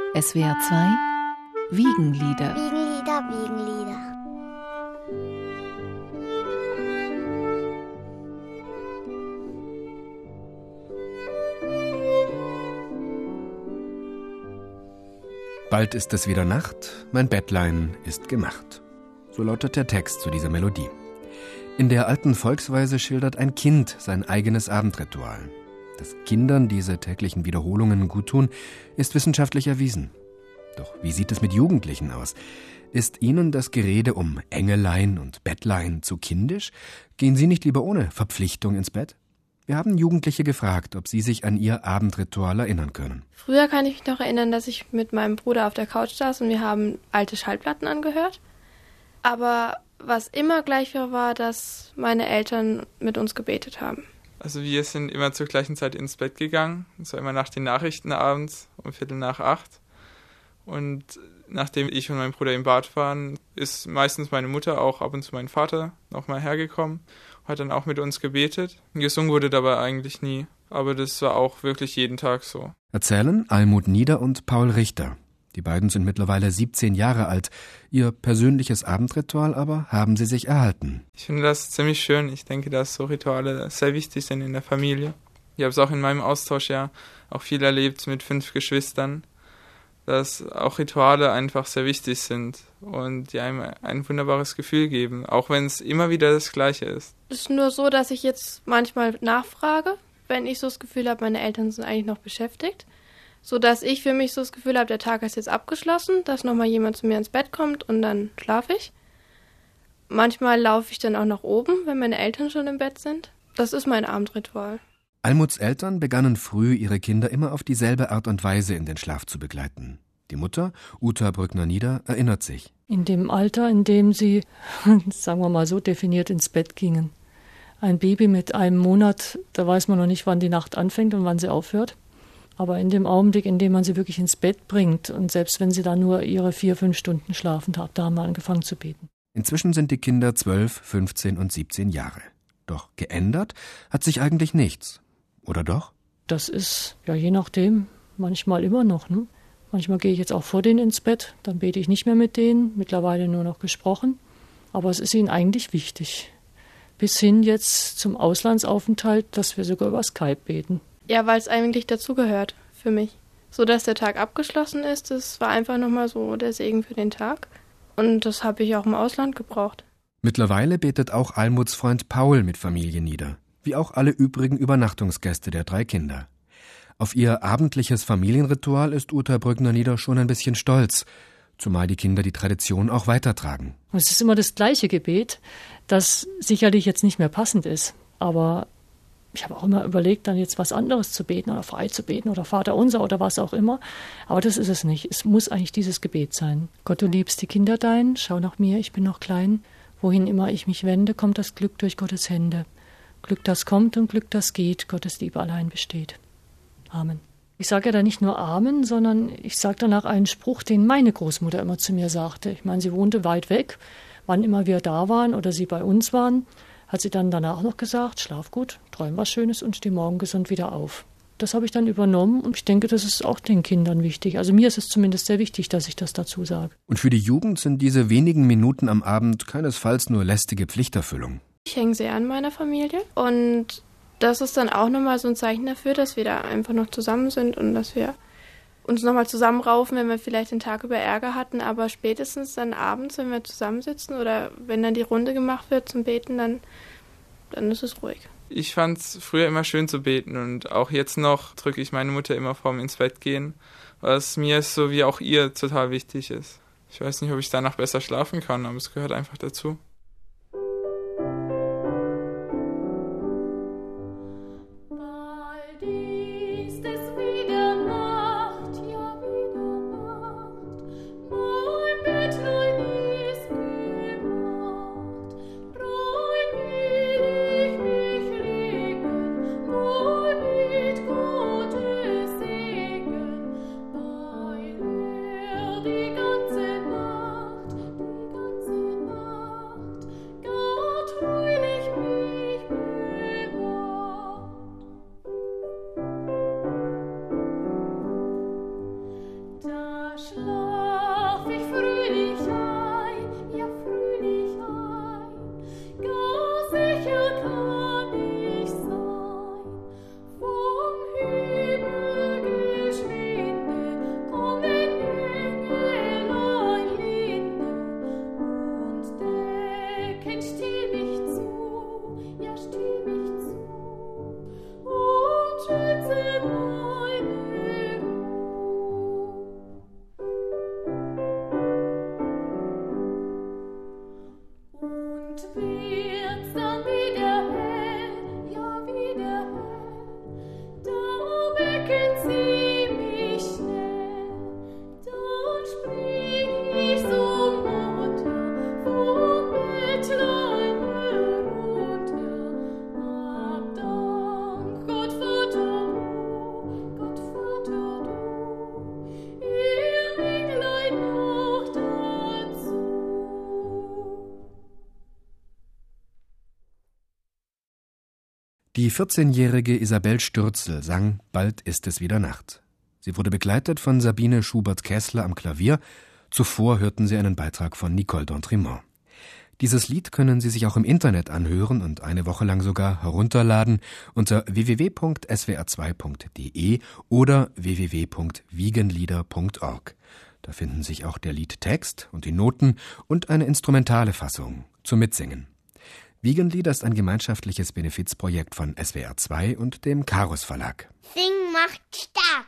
SWR 2 Wiegenlieder. Wiegenlieder, Wiegenlieder. Bald ist es wieder Nacht, mein Bettlein ist gemacht. So lautet der Text zu dieser Melodie. In der alten Volksweise schildert ein Kind sein eigenes Abendritual. Dass Kindern diese täglichen Wiederholungen guttun, ist wissenschaftlich erwiesen. Doch wie sieht es mit Jugendlichen aus? Ist ihnen das Gerede um Engelein und Bettlein zu kindisch? Gehen sie nicht lieber ohne Verpflichtung ins Bett? Wir haben Jugendliche gefragt, ob sie sich an ihr Abendritual erinnern können. Früher kann ich mich noch erinnern, dass ich mit meinem Bruder auf der Couch saß und wir haben alte Schallplatten angehört. Aber was immer gleich war, dass meine Eltern mit uns gebetet haben. Also wir sind immer zur gleichen Zeit ins Bett gegangen. Das war immer nach den Nachrichten abends um 7:45. Und nachdem ich und mein Bruder im Bad waren, ist meistens meine Mutter, auch ab und zu mein Vater, nochmal hergekommen. Hat dann auch mit uns gebetet. Gesungen wurde dabei eigentlich nie. Aber das war auch wirklich jeden Tag so. Erzählen Almut Nieder und Paul Richter. Die beiden sind mittlerweile 17 Jahre alt. Ihr persönliches Abendritual aber haben sie sich erhalten. Ich finde das ziemlich schön. Ich denke, dass so Rituale sehr wichtig sind in der Familie. Ich habe es auch in meinem Austausch ja auch viel erlebt mit 5 Geschwistern, dass auch Rituale einfach sehr wichtig sind und die einem ein wunderbares Gefühl geben, auch wenn es immer wieder das Gleiche ist. Es ist nur so, dass ich jetzt manchmal nachfrage, wenn ich so das Gefühl habe, meine Eltern sind eigentlich noch beschäftigt, sodass ich für mich so das Gefühl habe, der Tag ist jetzt abgeschlossen, dass nochmal jemand zu mir ins Bett kommt und dann schlafe ich. Manchmal laufe ich dann auch nach oben, wenn meine Eltern schon im Bett sind. Das ist mein Abendritual. Almuts Eltern begannen früh, ihre Kinder immer auf dieselbe Art und Weise in den Schlaf zu begleiten. Die Mutter, Uta Brückner-Nieder, erinnert sich. In dem Alter, in dem sie, sagen wir mal so, definiert ins Bett gingen. Ein Baby mit einem Monat, da weiß man noch nicht, wann die Nacht anfängt und wann sie aufhört. Aber in dem Augenblick, in dem man sie wirklich ins Bett bringt und selbst wenn sie da nur ihre 4-5 Stunden schlafen, da haben wir angefangen zu beten. Inzwischen sind die Kinder 12, 15 und 17 Jahre. Doch geändert hat sich eigentlich nichts. Oder doch? Das ist, ja je nachdem, manchmal immer noch. Ne? Manchmal gehe ich jetzt auch vor denen ins Bett, dann bete ich nicht mehr mit denen, mittlerweile nur noch gesprochen. Aber es ist ihnen eigentlich wichtig. Bis hin jetzt zum Auslandsaufenthalt, dass wir sogar über Skype beten. Ja, weil es eigentlich dazugehört für mich. So dass der Tag abgeschlossen ist, das war einfach nochmal so der Segen für den Tag. Und das habe ich auch im Ausland gebraucht. Mittlerweile betet auch Almuts Freund Paul mit Familie nieder, wie auch alle übrigen Übernachtungsgäste der 3 Kinder. Auf ihr abendliches Familienritual ist Uta Brückner-Nieder schon ein bisschen stolz, zumal die Kinder die Tradition auch weitertragen. Es ist immer das gleiche Gebet, das sicherlich jetzt nicht mehr passend ist, aber ich habe auch immer überlegt, dann jetzt was anderes zu beten oder frei zu beten oder Vaterunser oder was auch immer. Aber das ist es nicht. Es muss eigentlich dieses Gebet sein. Gott, du liebst die Kinder dein, schau nach mir, ich bin noch klein. Wohin immer ich mich wende, kommt das Glück durch Gottes Hände. Glück, das kommt und Glück, das geht, Gottes Liebe allein besteht. Amen. Ich sage ja da nicht nur Amen, sondern ich sage danach einen Spruch, den meine Großmutter immer zu mir sagte. Ich meine, sie wohnte weit weg. Wann immer wir da waren oder sie bei uns waren, hat sie dann danach noch gesagt, schlaf gut, träum was Schönes und steh morgen gesund wieder auf. Das habe ich dann übernommen und ich denke, das ist auch den Kindern wichtig. Also mir ist es zumindest sehr wichtig, dass ich das dazu sage. Und für die Jugend sind diese wenigen Minuten am Abend keinesfalls nur lästige Pflichterfüllung. Ich hänge sehr an meiner Familie und das ist dann auch nochmal so ein Zeichen dafür, dass wir da einfach noch zusammen sind und dass wir uns nochmal zusammenraufen, wenn wir vielleicht den Tag über Ärger hatten, aber spätestens dann abends, wenn wir zusammensitzen oder wenn dann die Runde gemacht wird zum Beten, dann ist es ruhig. Ich fand es früher immer schön zu beten und auch jetzt noch drücke ich meine Mutter immer vorm ins Bett gehen, was mir so wie auch ihr total wichtig ist. Ich weiß nicht, ob ich danach besser schlafen kann, aber es gehört einfach dazu. Die 14-jährige Isabel Stürzel sang »Bald ist es wieder Nacht«. Sie wurde begleitet von Sabine Schubert-Kessler am Klavier. Zuvor hörten Sie einen Beitrag von Nicole d'Entremont. Dieses Lied können Sie sich auch im Internet anhören und eine Woche lang sogar herunterladen unter www.swr2.de oder www.wiegenlieder.org. Da finden sich auch der Liedtext und die Noten und eine instrumentale Fassung zum Mitsingen. Wiegenlieder ist ein gemeinschaftliches Benefizprojekt von SWR2 und dem Carus Verlag. Singen macht stark.